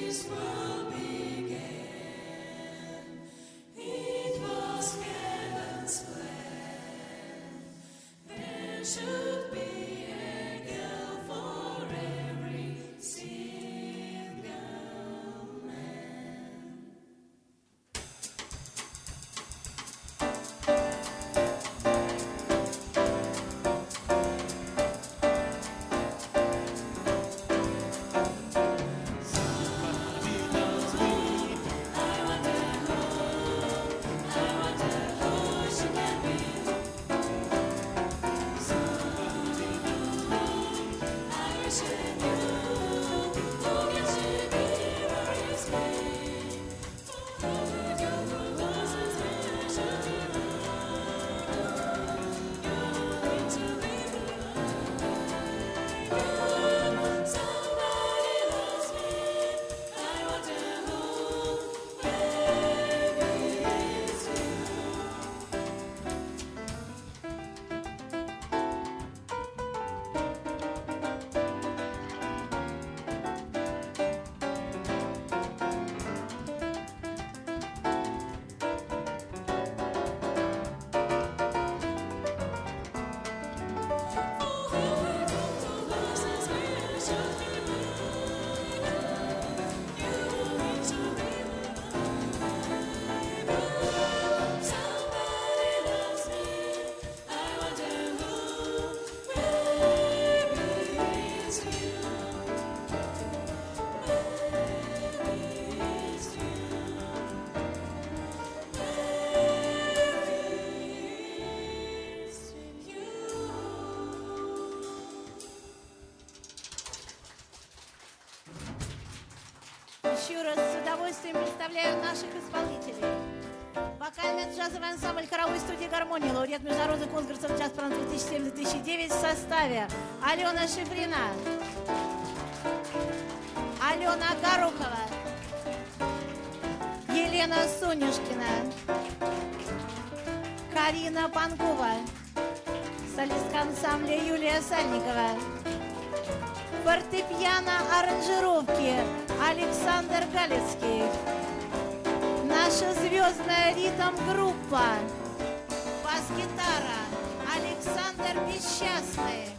Еще раз с удовольствием представляю наших исполнителей. Вокально-джазовый ансамбль хоровой студии «Гармония», лауреат международных конкурсов «Джаз-пранс» 2007-2009 в составе Алена Шифрина, Алена Горохова, Елена Сонюшкина, Карина Панкова, солистка ансамбля Юлия Сальникова, фортепиано-аранжировки Александр Галицкий, наша звездная ритм-группа, бас-гитара Александр Бесчастный,